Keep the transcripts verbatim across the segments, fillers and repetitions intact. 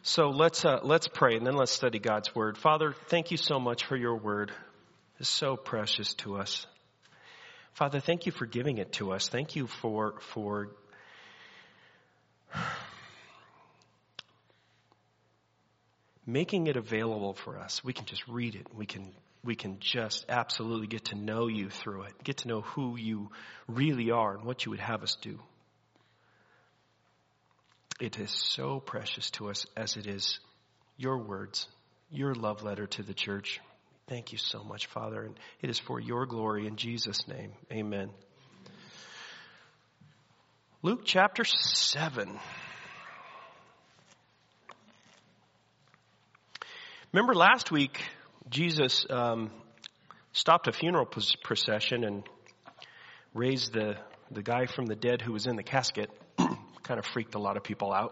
So let's uh, let's pray and then let's study God's word. Father, thank you so much for your word. It's so precious to us. Father, thank you for giving it to us. Thank you for for making it available for us. We can just read it. We can we can just absolutely get to know you through it. Get to know who you really are and what you would have us do. It is so precious to us as it is your words, your love letter to the church. Thank you so much, Father. And it is for your glory in Jesus' name. Amen. Luke chapter seven. Remember last week, Jesus um, stopped a funeral procession and raised the, the guy from the dead who was in the casket. Kind of freaked a lot of people out.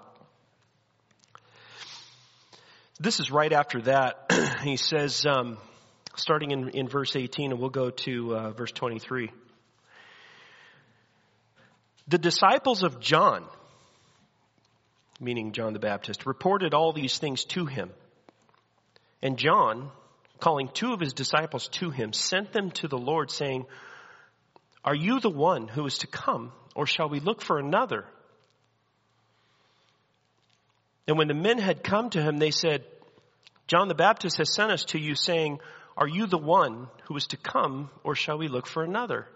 This is right after that. He says, um, starting in, in verse eighteen, and we'll go to uh, verse twenty-three. The disciples of John, meaning John the Baptist, reported all these things to him. And John, calling two of his disciples to him, sent them to the Lord, saying, "Are you the one who is to come, or shall we look for another?" And when the men had come to him, they said, "John the Baptist has sent us to you, saying, 'Are you the one who is to come, or shall we look for another?'"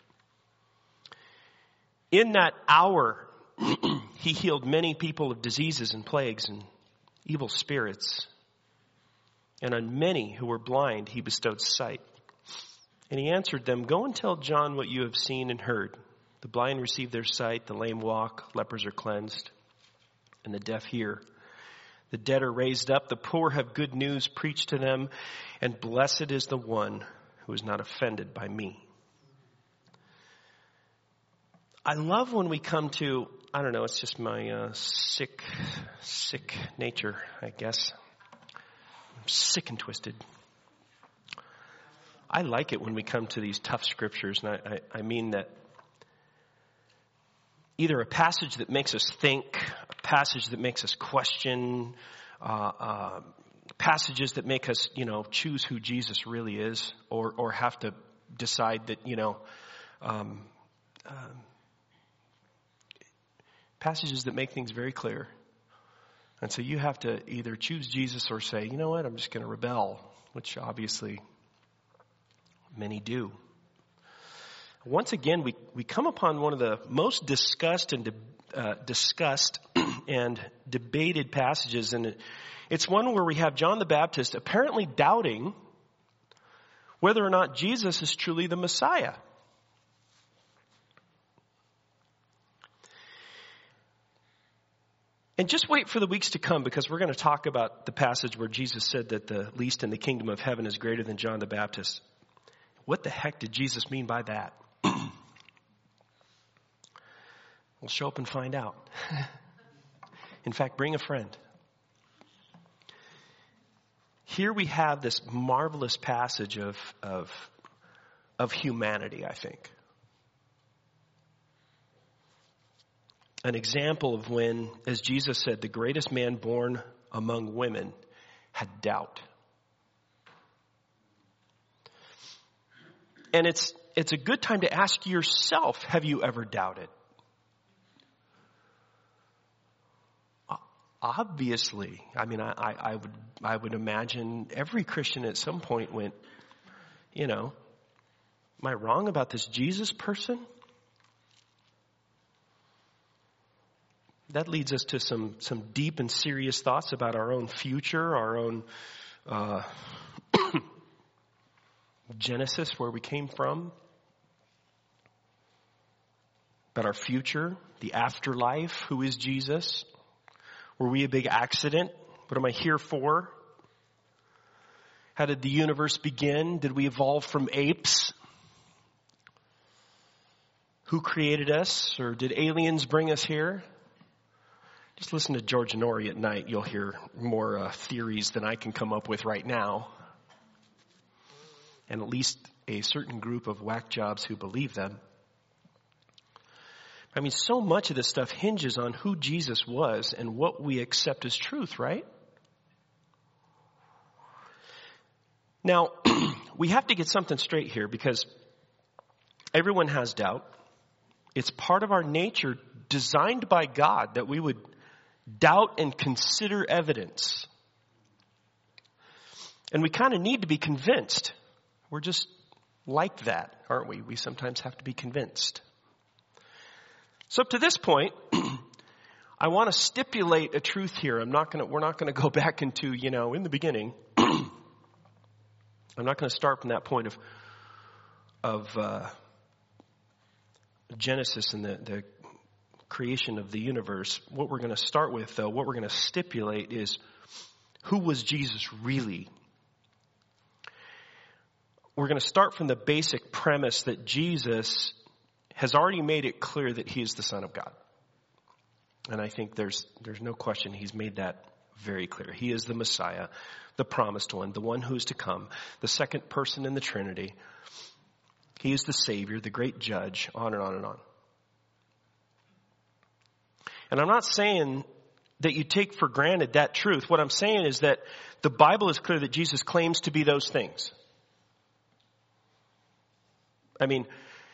In that hour, he healed many people of diseases and plagues and evil spirits. And on many who were blind, he bestowed sight. And he answered them, "Go and tell John what you have seen and heard. The blind receive their sight, the lame walk, lepers are cleansed, and the deaf hear. The dead are raised up, the poor have good news preached to them, and blessed is the one who is not offended by me." I love when we come to, I don't know, it's just my uh, sick, sick nature, I guess. I'm sick and twisted. I like it when we come to these tough scriptures, and I, I, I mean that either a passage that makes us think, a passage that makes us question, uh, uh, passages that make us, you know, choose who Jesus really is, or or have to decide that, you know, um, um, passages that make things very clear. And so you have to either choose Jesus or say, you know what, I'm just going to rebel, which obviously many do. Once again, we, we come upon one of the most discussed and de, uh, discussed and debated passages, and it, it's one where we have John the Baptist apparently doubting whether or not Jesus is truly the Messiah. And just wait for the weeks to come, because we're going to talk about the passage where Jesus said that the least in the kingdom of heaven is greater than John the Baptist. What the heck did Jesus mean by that? We'll show up and find out. In fact, bring a friend. Here we have this marvelous passage of, of, of humanity, I think. An example of when, as Jesus said, the greatest man born among women had doubt. And it's it's a good time to ask yourself, have you ever doubted? Obviously. I mean, I, I, I would I would imagine every Christian at some point went, you know, am I wrong about this Jesus person? That leads us to some, some deep and serious thoughts about our own future, our own uh, Genesis, where we came from, about our future, the afterlife, who is Jesus? Were we a big accident? What am I here for? How did the universe begin? Did we evolve from apes? Who created us? Or did aliens bring us here? Just listen to George Norrie at night. You'll hear more uh, theories than I can come up with right now. And at least a certain group of whack jobs who believe them. I mean, so much of this stuff hinges on who Jesus was and what we accept as truth, right? Now, we have to get something straight here because everyone has doubt. It's part of our nature designed by God that we would doubt and consider evidence. And we kind of need to be convinced. We're just like that, aren't we? We sometimes have to be convinced. So up to this point, I want to stipulate a truth here. I'm not going to, we're not going to go back into, you know, in the beginning. I'm not going to start from that point of, of, uh, Genesis and the, the creation of the universe. What we're going to start with, though, what we're going to stipulate is who was Jesus really? We're going to start from the basic premise that Jesus has already made it clear that he is the Son of God. And I think there's there's no question he's made that very clear. He is the Messiah, the promised one, the one who is to come, the second person in the Trinity. He is the Savior, the great judge, on and on and on. And I'm not saying that you take for granted that truth. What I'm saying is that the Bible is clear that Jesus claims to be those things. I mean,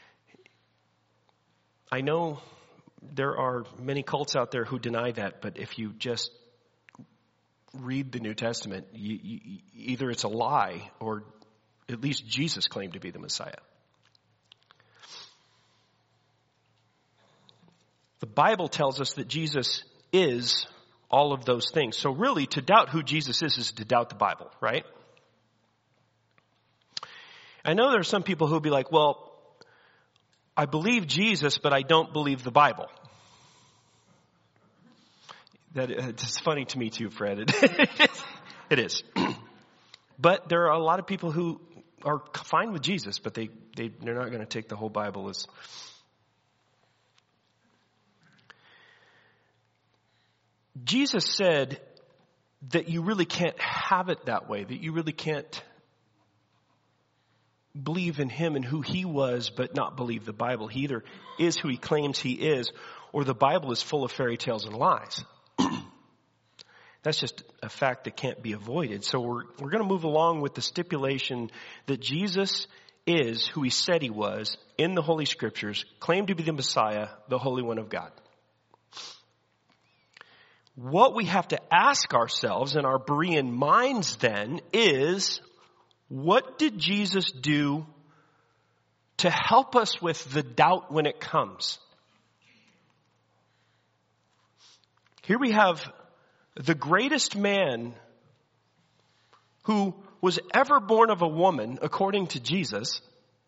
I know there are many cults out there who deny that, but if you just read the New Testament, you, you, either it's a lie or at least Jesus claimed to be the Messiah. The Bible tells us that Jesus is all of those things. So really, to doubt who Jesus is is to doubt the Bible, right? I know there are some people who'll be like, well, I believe Jesus, but I don't believe the Bible. That it's funny to me too, Fred. It is. But there are a lot of people who are fine with Jesus, but they, they, they're not going to take the whole Bible as... Jesus said that you really can't have it that way, that you really can't believe in him and who he was, but not believe the Bible. He either is who he claims he is, or the Bible is full of fairy tales and lies. That's just a fact that can't be avoided. So we're, we're going to move along with the stipulation that Jesus is who he said he was in the Holy Scriptures, claimed to be the Messiah, the Holy One of God. What we have to ask ourselves in our Berean minds then is, what did Jesus do to help us with the doubt when it comes? Here we have the greatest man who was ever born of a woman, according to Jesus.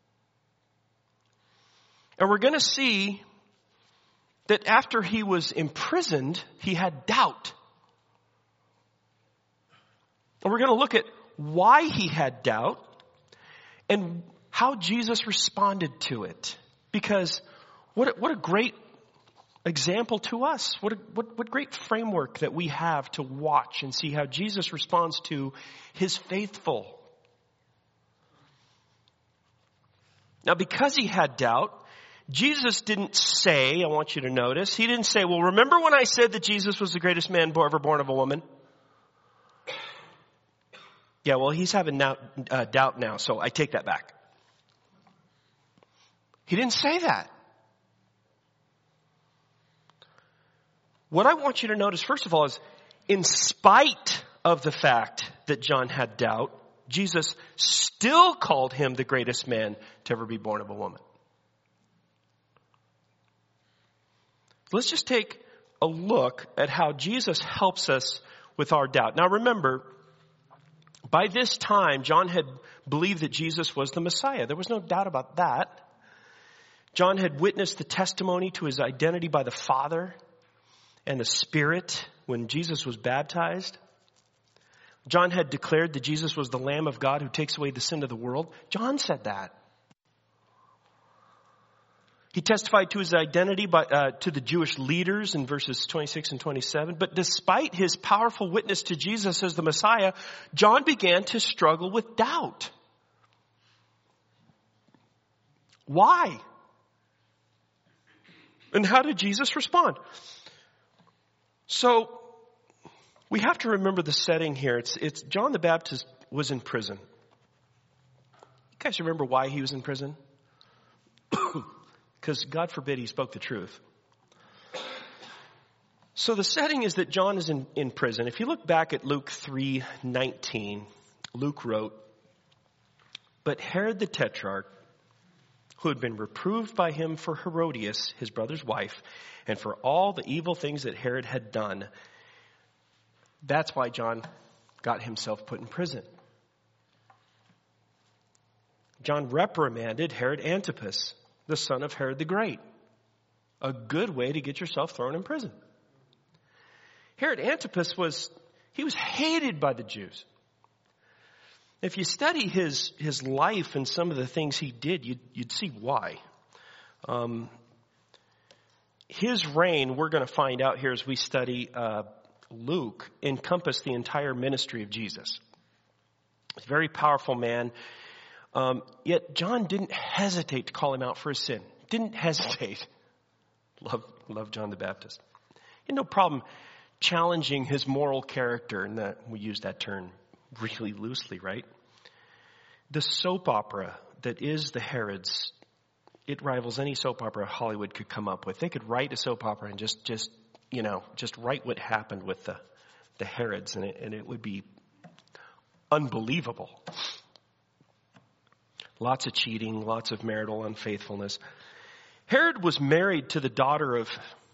And we're going to see that after he was imprisoned, he had doubt. And we're going to look at why he had doubt and how Jesus responded to it. Because what a, what a great example to us. What, a, what, what great framework that we have to watch and see how Jesus responds to his faithful. Now, because he had doubt, Jesus didn't say, I want you to notice, he didn't say, well, remember when I said that Jesus was the greatest man ever born of a woman? Yeah, well, he's having now, uh, doubt now, so I take that back. He didn't say that. What I want you to notice, first of all, is in spite of the fact that John had doubt, Jesus still called him the greatest man to ever be born of a woman. Let's just take a look at how Jesus helps us with our doubt. Now remember, by this time, John had believed that Jesus was the Messiah. There was no doubt about that. John had witnessed the testimony to his identity by the Father and the Spirit when Jesus was baptized. John had declared that Jesus was the Lamb of God who takes away the sin of the world. John said that. He testified to his identity by, uh, to the Jewish leaders in verses twenty-six and twenty-seven. But despite his powerful witness to Jesus as the Messiah, John began to struggle with doubt. Why? And how did Jesus respond? So we have to remember the setting here. It's, it's John the Baptist was in prison. You guys remember why he was in prison? Because God forbid he spoke the truth. So the setting is that John is in, in prison. If you look back at Luke three nineteen, Luke wrote, "But Herod the Tetrarch, who had been reproved by him for Herodias, his brother's wife, and for all the evil things that Herod had done," that's why John got himself put in prison. John reprimanded Herod Antipas, the son of Herod the Great. A good way to get yourself thrown in prison. Herod Antipas was, he was hated by the Jews. If you study his, his life and some of the things he did, you'd, you'd see why. Um, his reign, we're going to find out here as we study uh, Luke, encompassed the entire ministry of Jesus. He's a very powerful man. Um, yet John didn't hesitate to call him out for his sin. Didn't hesitate. Love, love John the Baptist. He had no problem challenging his moral character, and that we use that term really loosely, right? The soap opera that is the Herods, it rivals any soap opera Hollywood could come up with. They could write a soap opera and just, just you know, just write what happened with the, the Herods, and it, and it would be unbelievable. Lots of cheating, lots of marital unfaithfulness. Herod was married to the daughter of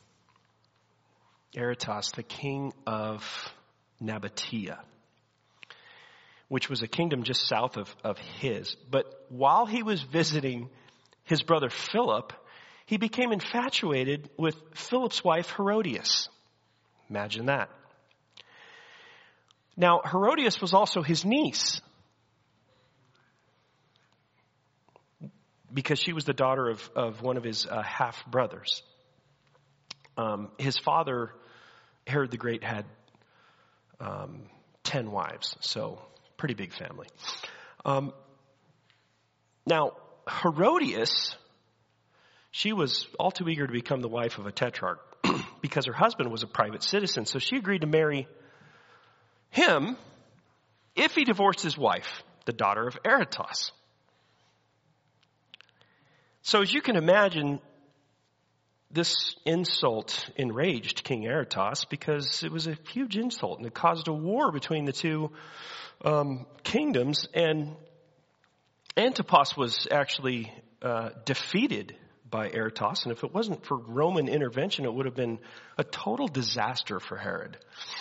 Aretas, the king of Nabatea, which was a kingdom just south of, of his. But while he was visiting his brother Philip, he became infatuated with Philip's wife Herodias. Imagine that. Now, Herodias was also his niece, because she was the daughter of, of one of his uh, half-brothers. Um, his father, Herod the Great, had um, ten wives, so pretty big family. Um, now, Herodias, she was all too eager to become the wife of a tetrarch because her husband was a private citizen, so she agreed to marry him if he divorced his wife, the daughter of Aretas. So as you can imagine, this insult enraged King Aretas because it was a huge insult and it caused a war between the two um, kingdoms. And Antipas was actually uh, defeated by Aretas. And if it wasn't for Roman intervention, it would have been a total disaster for Herod.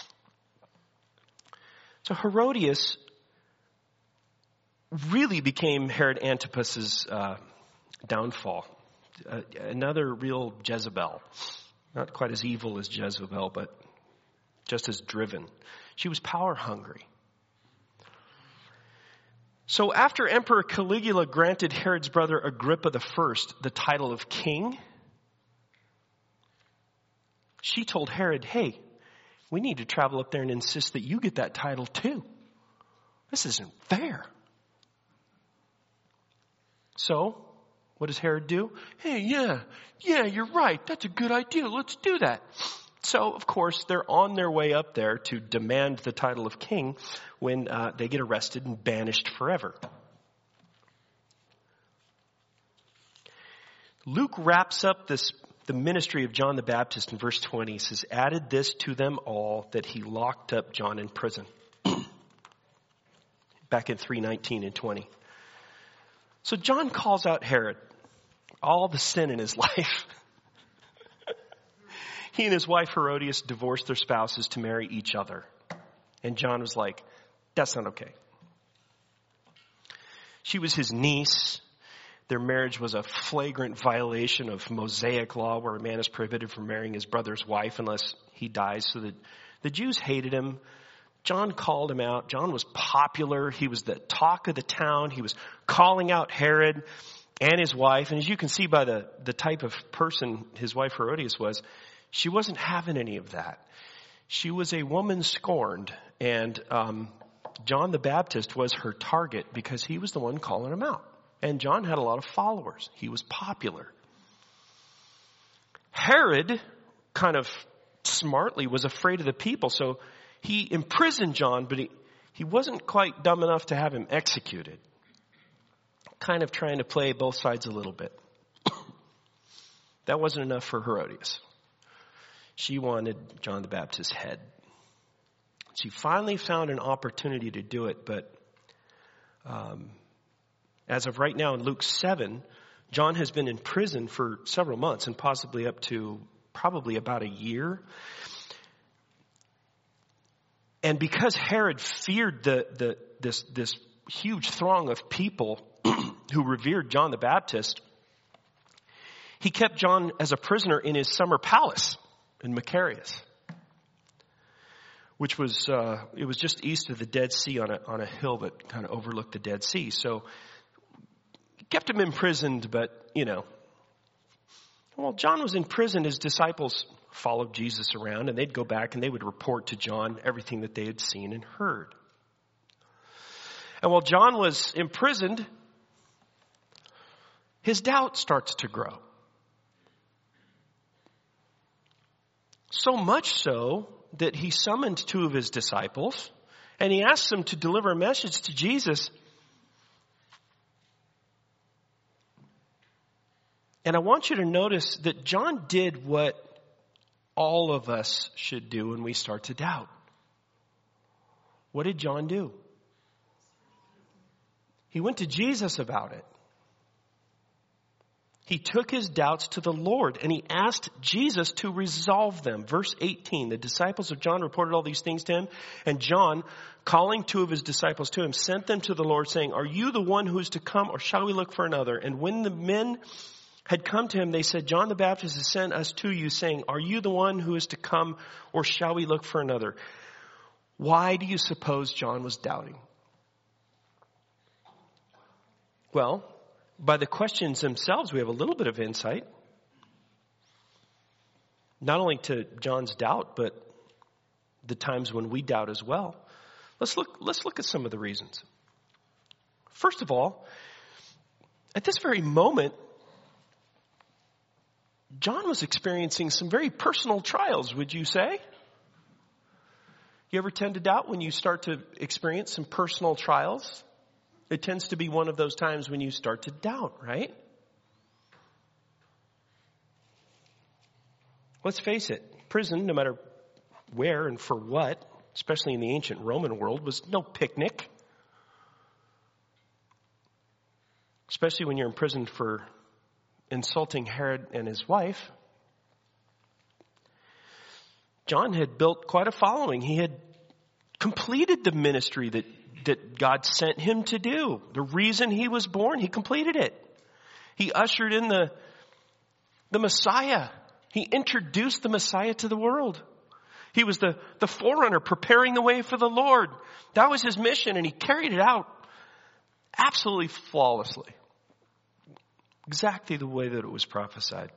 So Herodias really became Herod Antipas's uh, downfall. Uh, another real Jezebel. Not quite as evil as Jezebel, but just as driven. She was power hungry. So after Emperor Caligula granted Herod's brother Agrippa the First the title of king, she told Herod, hey, we need to travel up there and insist that you get that title too. This isn't fair. So, what does Herod do? Hey, yeah, yeah, you're right. That's a good idea. Let's do that. So, of course, they're on their way up there to demand the title of king when uh, they get arrested and banished forever. Luke wraps up this the ministry of John the Baptist in verse twenty. He says, added this to them all that he locked up John in prison. Back in three nineteen and twenty. So John calls out Herod, all the sin in his life. He and his wife Herodias divorced their spouses to marry each other. And John was like, that's not okay. She was his niece. Their marriage was a flagrant violation of Mosaic law where a man is prohibited from marrying his brother's wife unless he dies. So the, the Jews hated him. John called him out. John was popular. He was the talk of the town. He was calling out Herod and his wife. And as you can see by the, the type of person his wife Herodias was, she wasn't having any of that. She was a woman scorned. And um, John the Baptist was her target because he was the one calling him out. And John had a lot of followers. He was popular. Herod kind of smartly was afraid of the people, so he imprisoned John, but he, he wasn't quite dumb enough to have him executed. Kind of trying to play both sides a little bit. That wasn't enough for Herodias. She wanted John the Baptist's head. She finally found an opportunity to do it, but um, as of right now in Luke seven, John has been in prison for several months and possibly up to probably about a year. And because Herod feared the, the this this huge throng of people who revered John the Baptist, he kept John as a prisoner in his summer palace in Macarius, which was uh, it was just east of the Dead Sea on a on a hill that kind of overlooked the Dead Sea. So he kept him imprisoned, but you know, while John was in prison, his disciples followed Jesus around, and they'd go back and they would report to John everything that they had seen and heard. And while John was imprisoned, his doubt starts to grow. So much so that he summoned two of his disciples and he asked them to deliver a message to Jesus. And I want you to notice that John did what all of us should do when we start to doubt. What did John do? He went to Jesus about it. He took his doubts to the Lord and he asked Jesus to resolve them. Verse eighteen, the disciples of John reported all these things to him, and John, calling two of his disciples to him, sent them to the Lord saying, "Are you the one who is to come, or shall we look for another?" And when the men had come to him, they said, "John the Baptist has sent us to you, saying, 'Are you the one who is to come, or shall we look for another?'" Why do you suppose John was doubting? Well, by the questions themselves, we have a little bit of insight. Not only to John's doubt, but the times when we doubt as well. Let's look, let's look at some of the reasons. First of all, at this very moment, John was experiencing some very personal trials, would you say? You ever tend to doubt when you start to experience some personal trials? It tends to be one of those times when you start to doubt, right? Let's face it, prison, no matter where and for what, especially in the ancient Roman world, was no picnic. Especially when you're imprisoned for insulting Herod and his wife. John had built quite a following. He had completed the ministry that, that God sent him to do. The reason he was born, he completed it. He ushered in the, the Messiah. He introduced the Messiah to the world. He was the, the forerunner preparing the way for the Lord. That was his mission, and he carried it out absolutely flawlessly. Exactly the way that it was prophesied.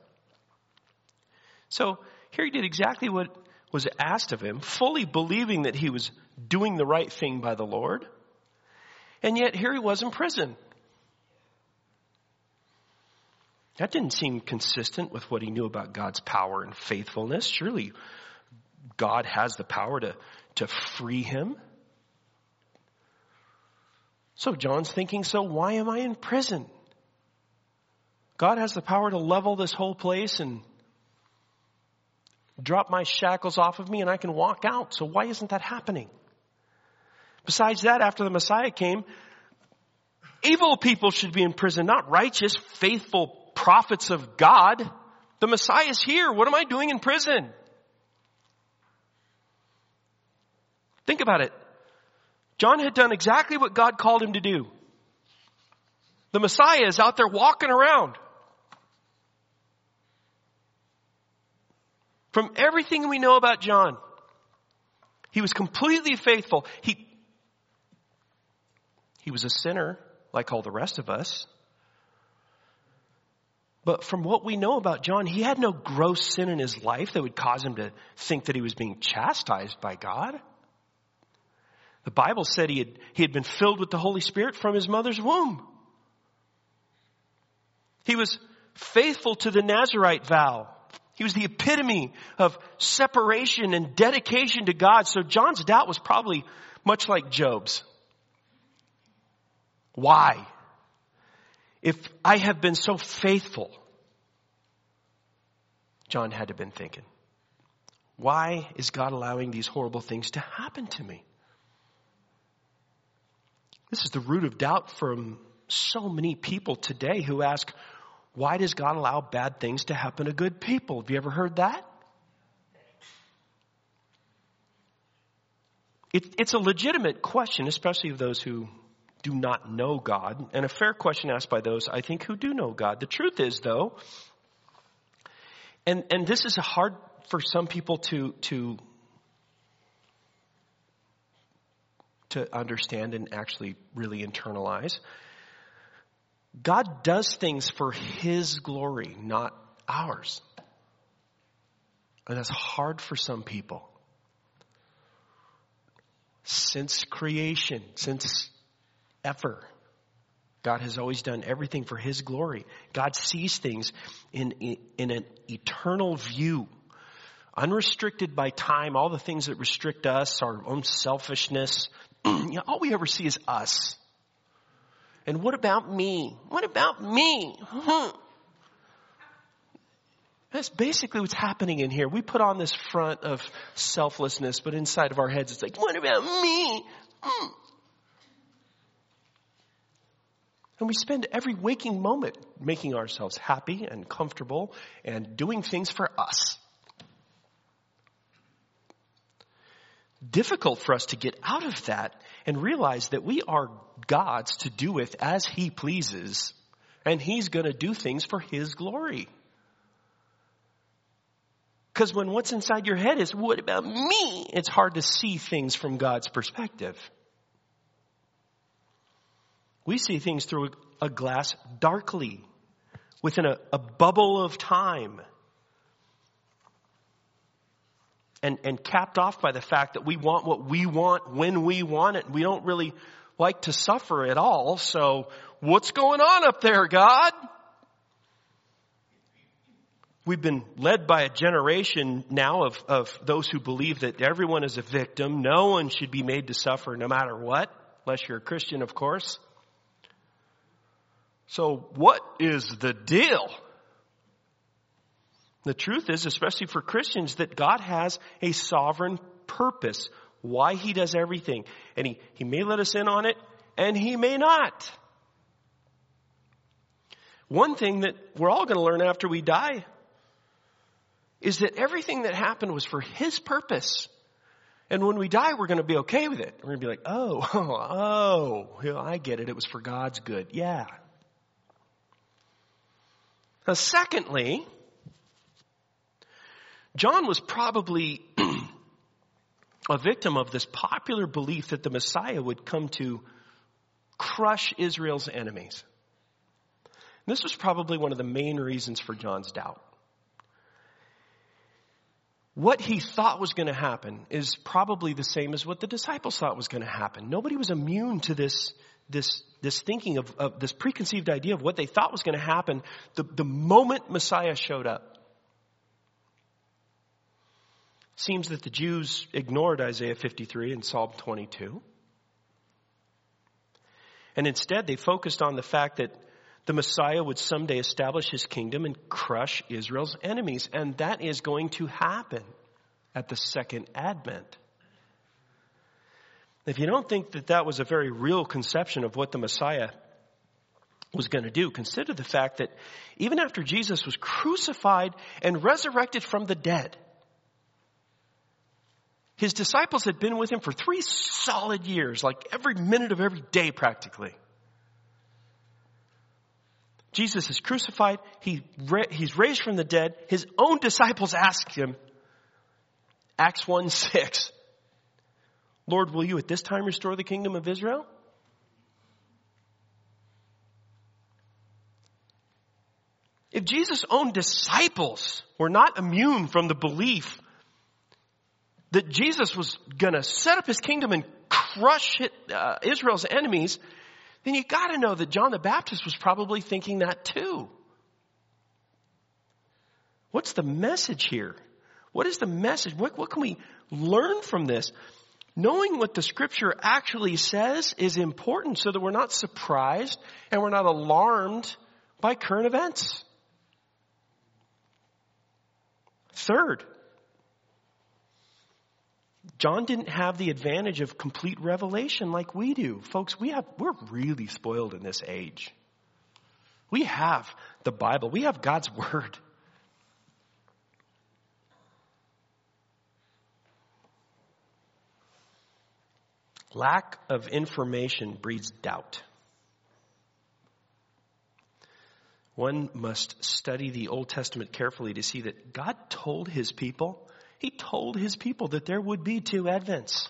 So here he did exactly what was asked of him, fully believing that he was doing the right thing by the Lord. And yet here he was in prison. That didn't seem consistent with what he knew about God's power and faithfulness. Surely God has the power to, to free him. So John's thinking, so why am I in prison? God has the power to level this whole place and drop my shackles off of me and I can walk out. So why isn't that happening? Besides that, after the Messiah came, evil people should be in prison, not righteous, faithful prophets of God. The Messiah is here. What am I doing in prison? Think about it. John had done exactly what God called him to do. The Messiah is out there walking around. From everything we know about John, he was completely faithful. He, he was a sinner like all the rest of us. But from what we know about John, he had no gross sin in his life that would cause him to think that he was being chastised by God. The Bible said he had, he had been filled with the Holy Spirit from his mother's womb. He was faithful to the Nazirite vow. He was the epitome of separation and dedication to God. So John's doubt was probably much like Job's. Why? If I have been so faithful, John had to have been thinking, why is God allowing these horrible things to happen to me? This is the root of doubt from so many people today who ask, why does God allow bad things to happen to good people? Have you ever heard that? It, it's a legitimate question, especially of those who do not know God, and a fair question asked by those, I think, who do know God. The truth is, though, and, and this is hard for some people to, to, to understand and actually really internalize. God does things for His glory, not ours. And that's hard for some people. Since creation, since ever, God has always done everything for His glory. God sees things in, in, in an eternal view, unrestricted by time, all the things that restrict us, our own selfishness. You know, all we ever see is us. And what about me? What about me? Hmm. That's basically what's happening in here. We put on this front of selflessness, but inside of our heads it's like, what about me? Hmm. And we spend every waking moment making ourselves happy and comfortable and doing things for us. Difficult for us to get out of that and realize that we are God's to do with as He pleases, and He's going to do things for His glory. Because when what's inside your head is, what about me? It's hard to see things from God's perspective. We see things through a glass darkly, within a, a bubble of time. And, and capped off by the fact that we want what we want when we want it. We don't really like to suffer at all. So what's going on up there, God? We've been led by a generation now of, of those who believe that everyone is a victim. No one should be made to suffer no matter what, unless you're a Christian, of course. So what is the deal? The truth is, especially for Christians, that God has a sovereign purpose, why He does everything. And He, he may let us in on it, and He may not. One thing that we're all going to learn after we die is that everything that happened was for His purpose. And when we die, we're going to be okay with it. We're going to be like, oh, oh, oh, I get it. It was for God's good. Yeah. Now, secondly, John was probably a victim of this popular belief that the Messiah would come to crush Israel's enemies. And this was probably one of the main reasons for John's doubt. What he thought was going to happen is probably the same as what the disciples thought was going to happen. Nobody was immune to this, this, this thinking of, of this preconceived idea of what they thought was going to happen the, the moment Messiah showed up. Seems that the Jews ignored Isaiah fifty-three and Psalm twenty-two. And instead they focused on the fact that the Messiah would someday establish His kingdom and crush Israel's enemies. And that is going to happen at the second advent. If you don't think that that was a very real conception of what the Messiah was going to do, consider the fact that even after Jesus was crucified and resurrected from the dead, His disciples had been with Him for three solid years, like every minute of every day practically. Jesus is crucified. He, he's raised from the dead. His own disciples asked Him, Acts one six, Lord, will You at this time restore the kingdom of Israel? If Jesus' own disciples were not immune from the belief that Jesus was going to set up His kingdom and crush it, uh, Israel's enemies, then you got to know that John the Baptist was probably thinking that too. What's the message here? What is the message? What, what can we learn from this? Knowing what the scripture actually says is important so that we're not surprised and we're not alarmed by current events. Third, John didn't have the advantage of complete revelation like we do. Folks, we have, we're really spoiled in this age. We have the Bible. We have God's Word. Lack of information breeds doubt. One must study the Old Testament carefully to see that God told his people, he told his people that there would be two advents.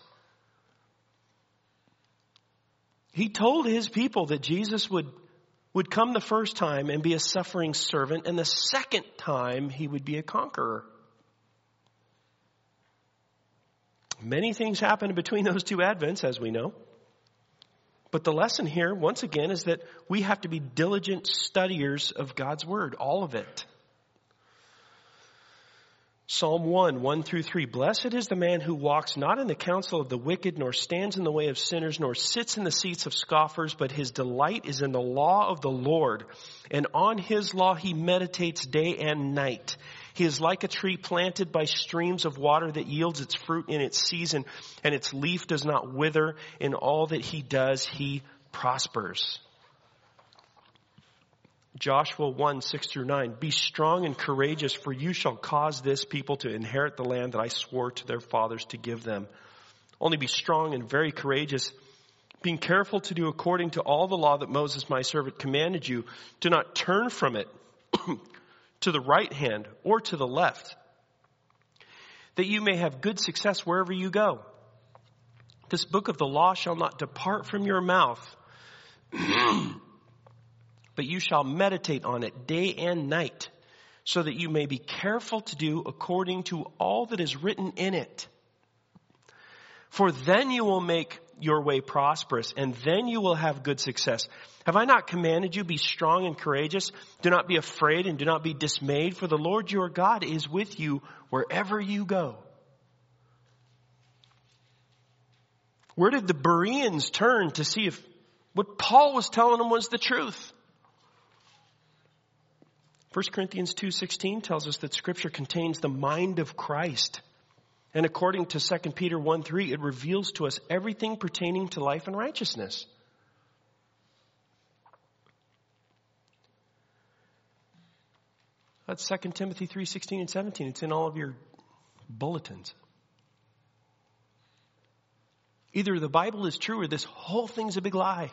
He told his people that Jesus would, would come the first time and be a suffering servant, and the second time he would be a conqueror. Many things happen between those two advents, as we know. But the lesson here, once again, is that we have to be diligent studiers of God's Word, all of it. Psalm one, one through three. Blessed is the man who walks not in the counsel of the wicked, nor stands in the way of sinners, nor sits in the seats of scoffers, but his delight is in the law of the Lord. And on his law he meditates day and night. He is like a tree planted by streams of water that yields its fruit in its season, and its leaf does not wither. In all that he does, he prospers. Joshua one, six through nine. Be strong and courageous, for you shall cause this people to inherit the land that I swore to their fathers to give them. Only be strong and very courageous, being careful to do according to all the law that Moses my servant commanded you. Do not turn from it to the right hand or to the left, that you may have good success wherever you go. This book of the law shall not depart from your mouth, but you shall meditate on it day and night, so that you may be careful to do according to all that is written in it. For then you will make your way prosperous, and then you will have good success. Have I not commanded you, be strong and courageous? Do not be afraid and do not be dismayed, for the Lord your God is with you wherever you go. Where did the Bereans turn to see if what Paul was telling them was the truth? First Corinthians two sixteen tells us that Scripture contains the mind of Christ. And according to Second Peter one three, it reveals to us everything pertaining to life and righteousness. That's Second Timothy three sixteen and seventeen. It's in all of your bulletins. Either the Bible is true or this whole thing's a big lie.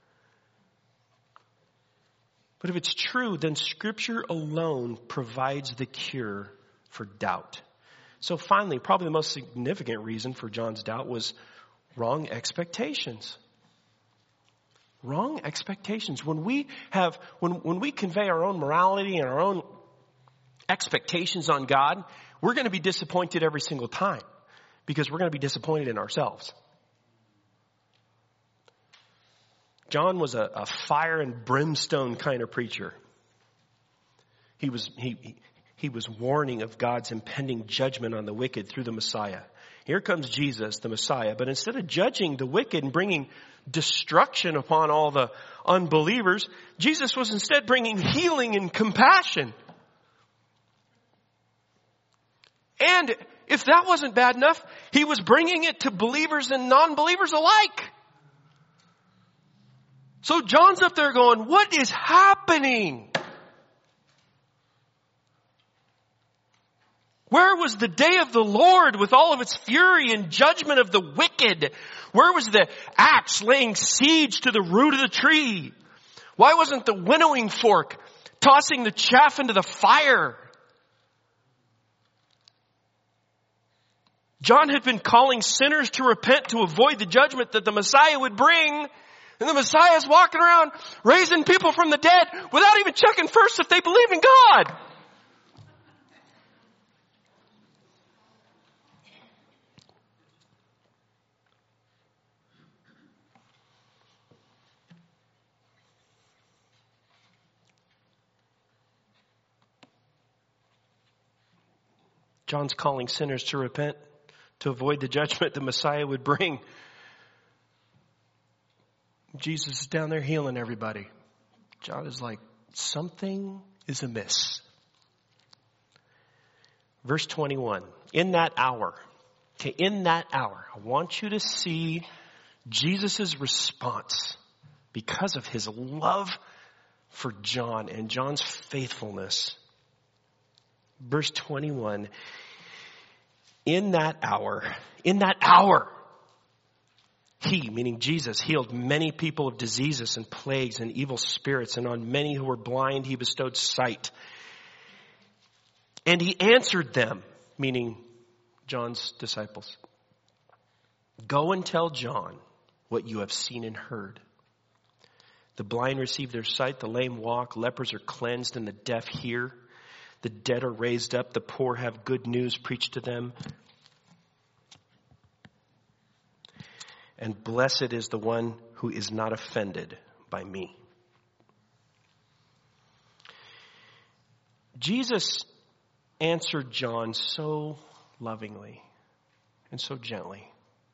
But if it's true, then Scripture alone provides the cure for doubt. So finally, probably the most significant reason for John's doubt was wrong expectations. Wrong expectations. When we have, when, when we convey our own morality and our own expectations on God, we're going to be disappointed every single time because we're going to be disappointed in ourselves. John was a, a fire and brimstone kind of preacher. He was, he, he, he was warning of God's impending judgment on the wicked through the Messiah. Here comes Jesus, the Messiah. But instead of judging the wicked and bringing destruction upon all the unbelievers, Jesus was instead bringing healing and compassion. And if that wasn't bad enough, he was bringing it to believers and non-believers alike. So John's up there going, what is happening? Where was the day of the Lord with all of its fury and judgment of the wicked? Where was the axe laying siege to the root of the tree? Why wasn't the winnowing fork tossing the chaff into the fire? John had been calling sinners to repent to avoid the judgment that the Messiah would bring. And the Messiah is walking around raising people from the dead without even checking first if they believe in God. John's calling sinners to repent, to avoid the judgment the Messiah would bring. Jesus is down there healing everybody. John is like, something is amiss. Verse twenty-one, in that hour, okay, in that hour, I want you to see Jesus' response because of his love for John and John's faithfulness. Verse twenty-one, in that hour, in that hour, he, meaning Jesus, healed many people of diseases and plagues and evil spirits, and on many who were blind he bestowed sight. And he answered them, meaning John's disciples, go and tell John what you have seen and heard. The blind receive their sight, the lame walk, lepers are cleansed, and the deaf hear. The dead are raised up, the poor have good news preached to them. And blessed is the one who is not offended by me. Jesus answered John so lovingly and so gently,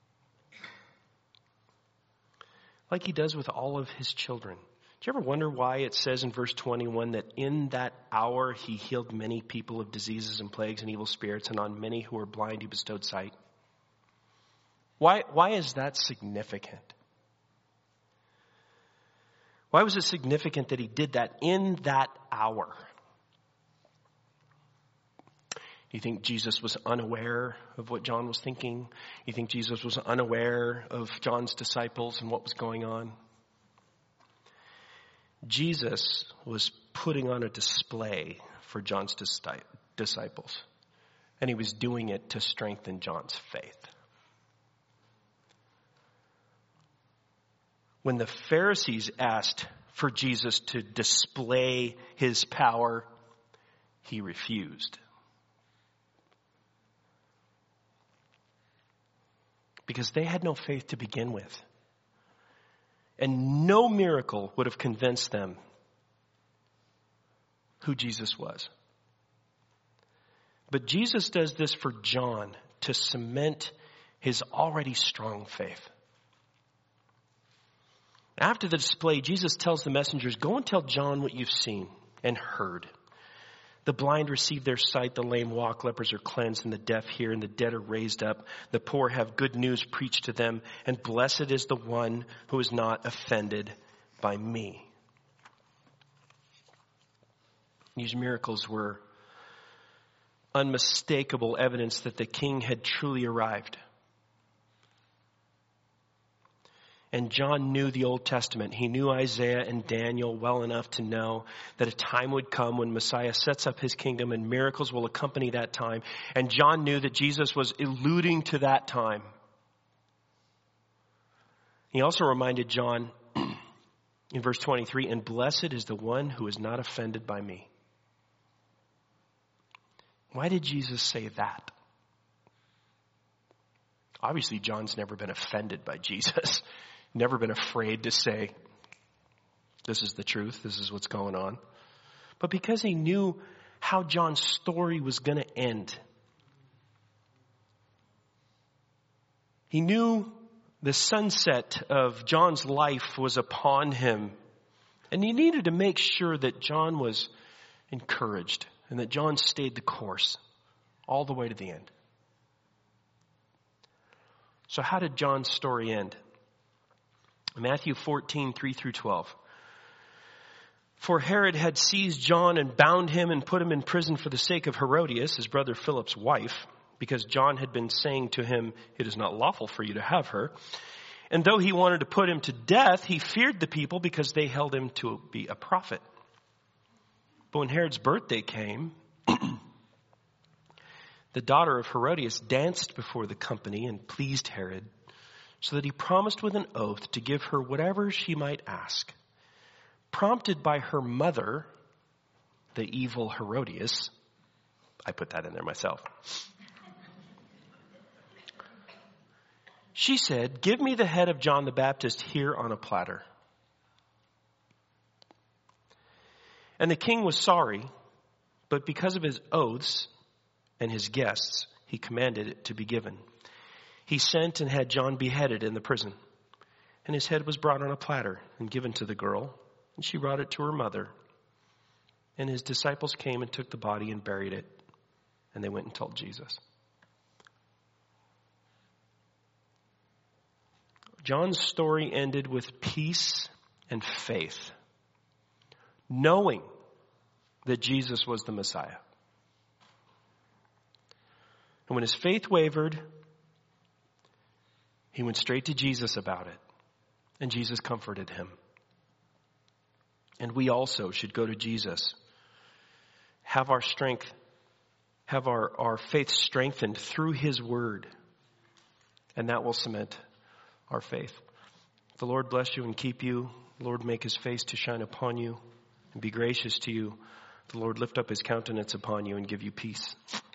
like he does with all of his children. Do you ever wonder why it says in verse twenty-one that in that hour he healed many people of diseases and plagues and evil spirits, and on many who were blind he bestowed sight? Why, why is that significant? Why was it significant that he did that in that hour? Do you think Jesus was unaware of what John was thinking? You think Jesus was unaware of John's disciples and what was going on? Jesus was putting on a display for John's disciples, and he was doing it to strengthen John's faith. When the Pharisees asked for Jesus to display his power, he refused. Because they had no faith to begin with. And no miracle would have convinced them who Jesus was. But Jesus does this for John to cement his already strong faith. After the display, Jesus tells the messengers, go and tell John what you've seen and heard. The blind receive their sight, the lame walk, lepers are cleansed, and the deaf hear, and the dead are raised up. The poor have good news preached to them, and blessed is the one who is not offended by me. These miracles were unmistakable evidence that the king had truly arrived. And John knew the Old Testament. He knew Isaiah and Daniel well enough to know that a time would come when Messiah sets up his kingdom and miracles will accompany that time. And John knew that Jesus was alluding to that time. He also reminded John in verse twenty-three, and blessed is the one who is not offended by me. Why did Jesus say that? Obviously, John's never been offended by Jesus. Never been afraid to say, this is the truth, this is what's going on. But because he knew how John's story was going to end. He knew the sunset of John's life was upon him. And he needed to make sure that John was encouraged and that John stayed the course all the way to the end. So how did John's story end? Matthew fourteen, three through twelve. For Herod had seized John and bound him and put him in prison for the sake of Herodias, his brother Philip's wife, because John had been saying to him, it is not lawful for you to have her. And though he wanted to put him to death, he feared the people because they held him to be a prophet. But when Herod's birthday came, the daughter of Herodias danced before the company and pleased Herod, so that he promised with an oath to give her whatever she might ask. Prompted by her mother, the evil Herodias, I put that in there myself. She said, give me the head of John the Baptist here on a platter. And the king was sorry, but because of his oaths and his guests, he commanded it to be given. He sent and had John beheaded in the prison. And his head was brought on a platter and given to the girl, and she brought it to her mother. And his disciples came and took the body and buried it, and they went and told Jesus. John's story ended with peace and faith, knowing that Jesus was the Messiah. And when his faith wavered, he went straight to Jesus about it, and Jesus comforted him. And we also should go to Jesus, have our strength, have our, our faith strengthened through his word, and that will cement our faith. The Lord bless you and keep you. The Lord make his face to shine upon you and be gracious to you. The Lord lift up his countenance upon you and give you peace.